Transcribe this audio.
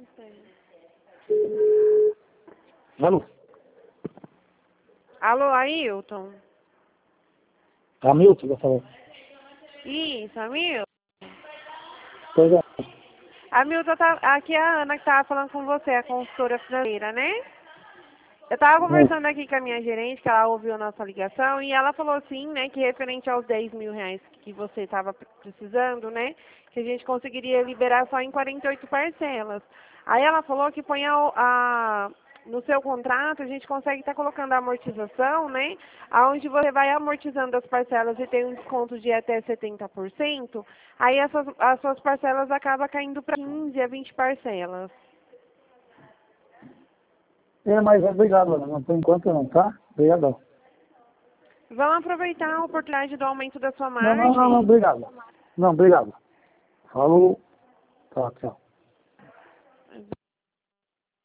não sei. Alô? Alô, Ailton? Hamilton, vai falar. Isso, Hamilton? Pois é. Hamilton, aqui é a Ana que tava falando com você, a consultora financeira, né? Eu tava conversando aqui com a minha gerente, que ela ouviu a nossa ligação, e ela falou assim, né, que referente aos 10 mil reais que você estava precisando, né, que a gente conseguiria liberar só em 48 parcelas. Aí ela falou que põe no seu contrato, a gente consegue estar colocando a amortização, né, aonde você vai amortizando as parcelas e tem um desconto de até 70%, aí as suas parcelas acabam caindo para 15 a 20 parcelas. Mas obrigado, Ana. Por enquanto não, tá? Obrigadão. Vamos aproveitar a oportunidade do aumento da sua Não, margem. obrigado. Não, obrigado. Falou. Tchau, tchau.